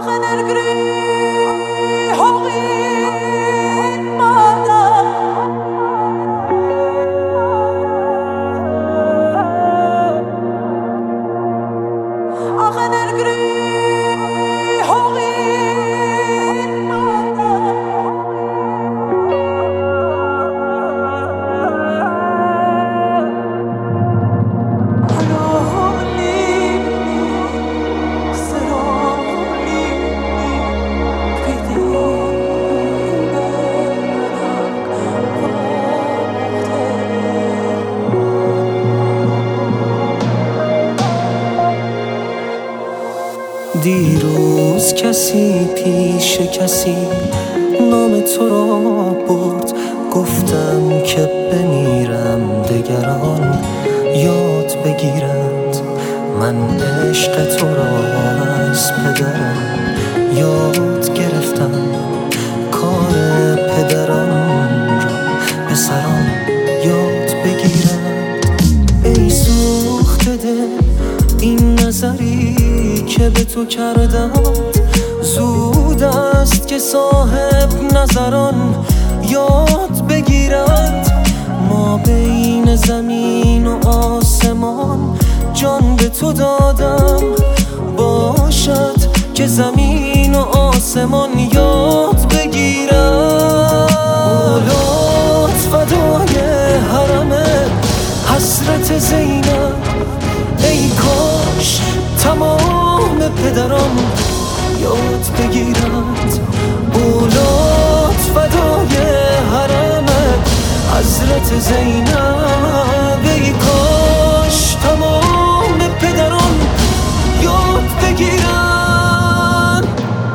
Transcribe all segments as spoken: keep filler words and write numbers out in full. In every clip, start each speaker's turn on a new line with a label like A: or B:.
A: دیروز کسی پیش کسی نام تو را برد، گفتم که بمیرم دگران یاد بگیرند. من عشق تو را از پدرم یاد گرفتم، کار پدران را پسران یاد بگیرند. ای سوخته دل این نظری که به تو کردم، زود است که صاحب نظران یاد بگیرند. ما بین زمین و آسمان جان به تو دادم، باشد که زمین و آسمان یاد بگیرند. اولاد فدای حرم حضرت زینب، ای کاش تمام پدران یاد بگیرند. اولاد فدای حرم حضرت زینب، ای کاش تمام پدران یاد بگیرند.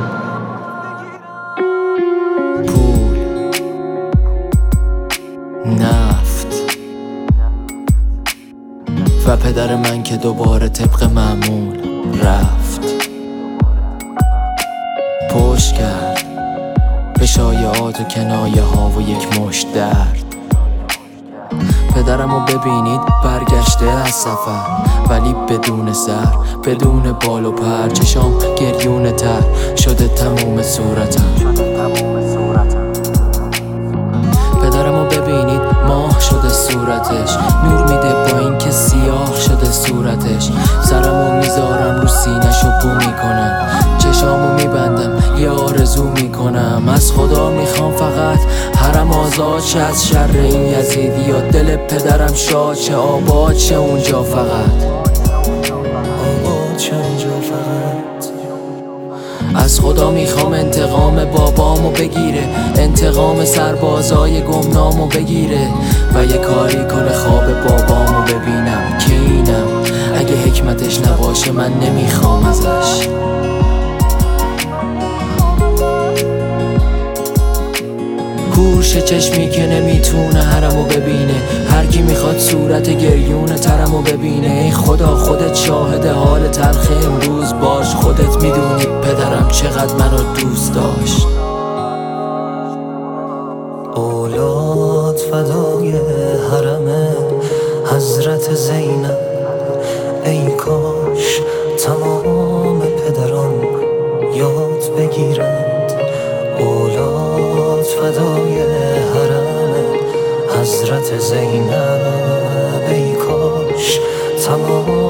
A: پول، نفت و پدر من که دوباره طبق معمول رفت، پشت کرد به شایعات و کنایه ها و یک مشت درد. پدرمو ببینید برگشته از سفر، ولی بدون سر، بدون بال و پر، چشام گریون تر شده تموم صورتم. پدرمو ببینید ماه شده صورتش، نور میده با این که سیاه شده صورتش. سرمو میذارم رو سینه‌شو بو میکنم، چشامو میبندم یه آرزو میکنم. از خدا میخوام فقط حرم آزاد شه از شر این یزیدی، یا دل پدرم شاد شه، آباد شه اونجا فقط، آباد شه اونجا فقط. از خدا میخوام انتقام بابامو بگیره، انتقام سربازای گمنامو بگیره، و یه کاری کنه خواب بابامو ببینم که اینم اگه حکمتش نباشه من نمیخوام ازش. هوش چشمی که نمیتونه حرمو ببینه، هر کی میخواد صورت گریون ترمو ببینه. ای خدا خودت شاهد حال تلخ امروز باش، خودت میدونی پدرم چقدر منو دوست داشت. اولاد فدای حرم حضرت زینب، ای کاش تمام پدران یاد بگیرند. اولاد فدای حرم حضرت زینب، ای کاش تمام